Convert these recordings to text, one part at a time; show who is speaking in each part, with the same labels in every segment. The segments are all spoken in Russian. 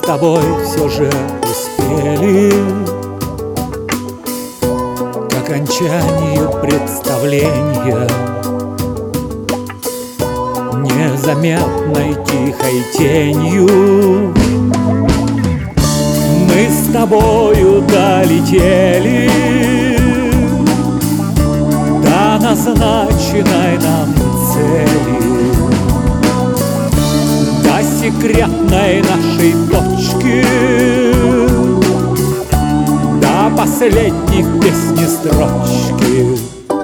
Speaker 1: тобой все же успели к окончанию представления незаметной тихой тенью. Мы с тобою долетели до назначенной нам цели, до секретной нашей точки, до последней в песне строчки.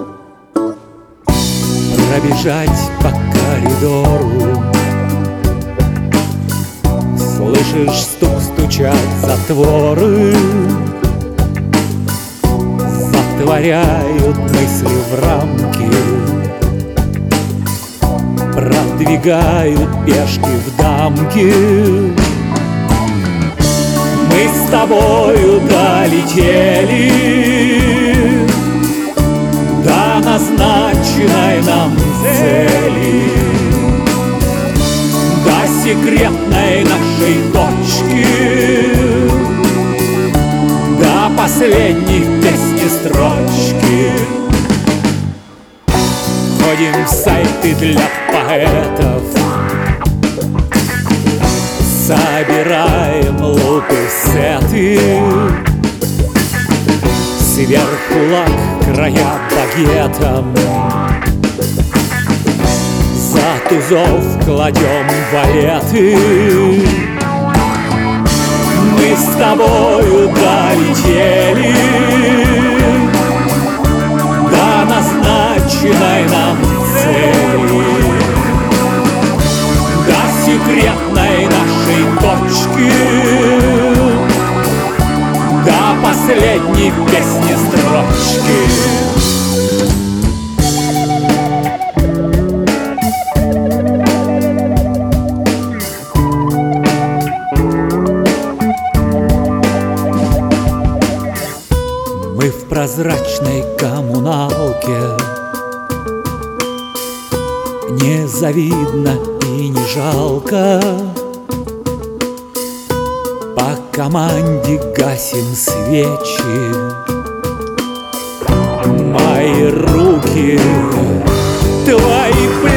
Speaker 1: Пробежать по коридору, слышишь, стук стучат затворы, затворяют мысли в рамки, продвигают пешки в дамки. Мы с тобою долетели до назначенной нам цели, до секретной нашей точки, до последней в песне строчки. Ходим в сайты для поэтов, собираем лупы, сеты, сверху лак, края багетом, за тузов кладем валеты. Мы с тобою долетели до назначенной нам цели, до секретной нашей точки, до последней в песне строчки. Мы в прозрачной коммуналке, не завидно и не жалко, по команде гасим свечи. Мои руки, твои плечи